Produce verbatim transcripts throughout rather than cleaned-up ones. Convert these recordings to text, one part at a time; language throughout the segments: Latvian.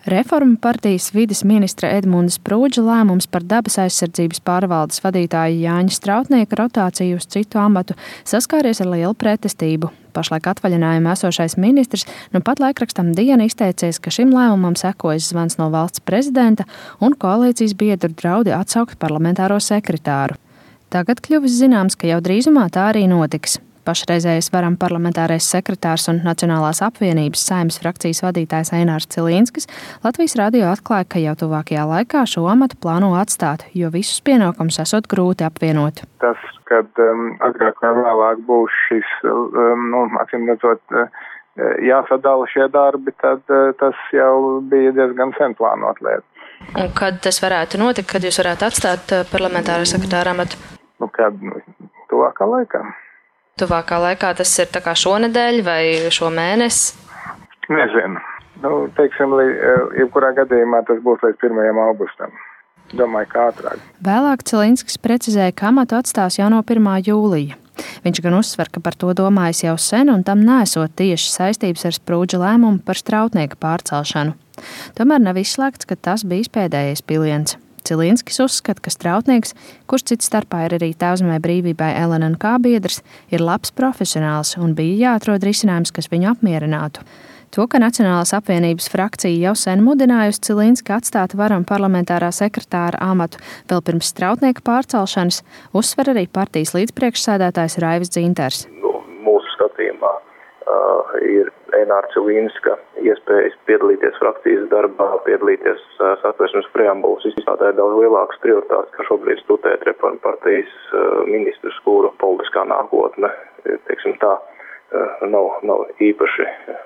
Reformu partijas vides ministra Edmunda Sprūdža lēmums par dabas aizsardzības pārvaldes vadītāju Jāņa Strautnieka rotāciju uz citu amatu saskāries ar lielu pretestību. Pašlaik atvaļinājumā esošais ministrs nu pat laikrakstam Diena izteicies, ka šim lēmumam sekojas zvans no valsts prezidenta un koalīcijas biedru draudi atsaukt parlamentāro sekretāru. Tagad kļuvis zināms, ka jau drīzumā tā arī notiks. Pašreizējais Varam parlamentārais sekretārs un Nacionālās apvienības Saeimas frakcijas vadītājs Einārs Cilīnskis Latvijas radio atklāja, ka jau tuvākajā laikā šo amatu plāno atstāt, jo visus pienākumus esot grūti apvienot. Tas, kad um, agrāk vai vēlāk būs šis, um, nu, acīm redzot, uh, jāsadala šie darbi, tad uh, tas jau bija diezgan sen plānot lieta. Un kad tas varētu notikt, kad jūs varētu atstāt parlamentāra sekretāra amatu? Nu, kad nu, tuvākā laikā. Tuvākā laikā tas ir tā kā šonedēļ vai šo mēnesi? Nezinu. Nu, teiksim, jebkurā gadījumā tas būs līdz pirmajam augustam. Domāju, kā ātrāk. Vēlāk Cilīnskis precizēja, ka amatu atstās jau no pirmā jūlija. Viņš gan uzsver, ka par to domājis jau sen un tam nesot tieši saistības ar Sprūdža lēmumu par Strautnieka pārcelšanu. Tomēr nav izslēgts, ka tas bijis pēdējais piliens. Cilīnskis uzskata, ka Strautnieks, kurš cits starpā ir arī Tēvzemē brīvībai L N N K biedrs, ir labs profesionāls un bija jāatrod risinājums, kas viņu apmierinātu. To, ka Nacionālās apvienības frakcija jau sen mudinājusi Cilīnski atstāt Varam parlamentārā sekretāra amatu vēl pirms Strautnieka pārcelšanas, uzsver arī partijas līdzpriekšsēdētājs Raivis Dzinters. Nu, mūsu skatījumā uh, ir Eināra Cilīnska iespējas piedalīties frakcijas darbā, piedalīties uh, satversmes preambulas izstrādē daudz lielākas prioritātes, kā šobrīd studēt Reformu partijas uh, ministrs, kuru politiskā nākotne, teiksim tā, uh, nav, nav īpaši uh,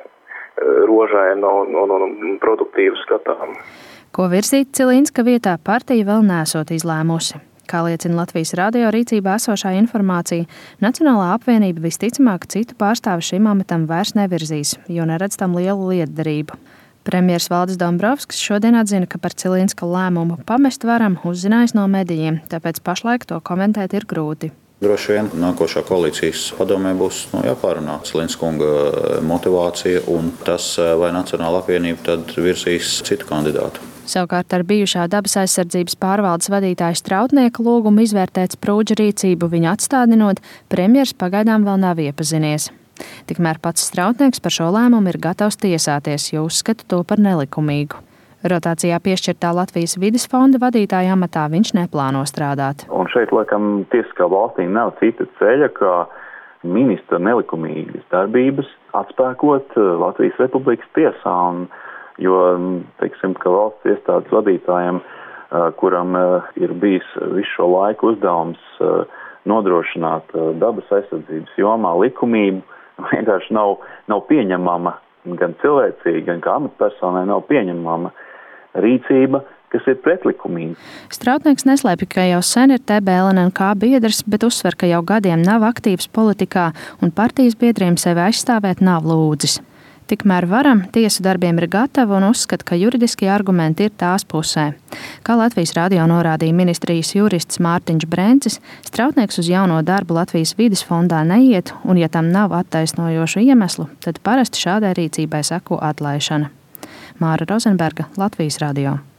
rožaina un, un, un produktīva skatām. Ko virzīt Cilīnska vietā partija vēl nesot izlēmusi. Kā liecina Latvijas radio rīcībā esošā informācija, Nacionālā apvienība visticamāk citu pārstāvi šim amatam vairs nevirzīs, jo neredz tam lielu lietderību. Premjers Valdis Dombrovskis šodien atzina, ka par Cilīnska lēmumu pamest Varam uzzinājis no medijiem, tāpēc pašlaik to komentēt ir grūti. Droši vien nākošā koalīcijas padomē būs nu, jāpārunā Cilīnska kunga motivācija un tas, vai Nacionālā apvienība tad virzīs citu kandidātu. Savukārt ar bijušā dabas aizsardzības pārvaldes vadītāja Strautnieka lūgumu izvērtēt Sprūdža rīcību viņu atstādinot, premjers pagaidām vēl nav iepazinies. Tikmēr pats Strautnieks par šo lēmumu ir gatavs tiesāties, jo uzskata to par nelikumīgu. Rotācijā piešķirtā Latvijas vides fonda vadītāja amatā viņš neplāno strādāt. Un šeit, laikam, tiesiskā valstī nav cita ceļa, kā ministra nelikumīgas darbības atspēkot Latvijas Republikas tiesā. Un, jo, teiksim, ka valsts iestādes vadītājiem, kuram ir bijis visu šo laiku uzdevums nodrošināt dabas aizsardzības jomā likumību, vienkārši nav, nav pieņemama gan cilvēcīgi, gan kā amatpersonai nav pieņemama rīcība, kas ir pretlikumīga. Strautnieks neslēpj, ka jau sen ir T B L N N K biedrs, bet uzsver, ka jau gadiem nav aktīvs politikā un partijas biedriem sevi aizstāvēt nav lūdzis. Tikmēr Varam tiesu darbiem ir gatava un uzskata, ka juridiskie argumenti ir tās pusē. Kā Latvijas radio norādīja ministrijas jurists Mārtiņš Brencis, Strautnieks uz jauno darbu Latvijas vides fondā neiet, un ja tam nav attaisnojošu iemeslu, tad parasti šādai rīcībai seko atlaišana. Māra Rozenberga, Latvijas radio.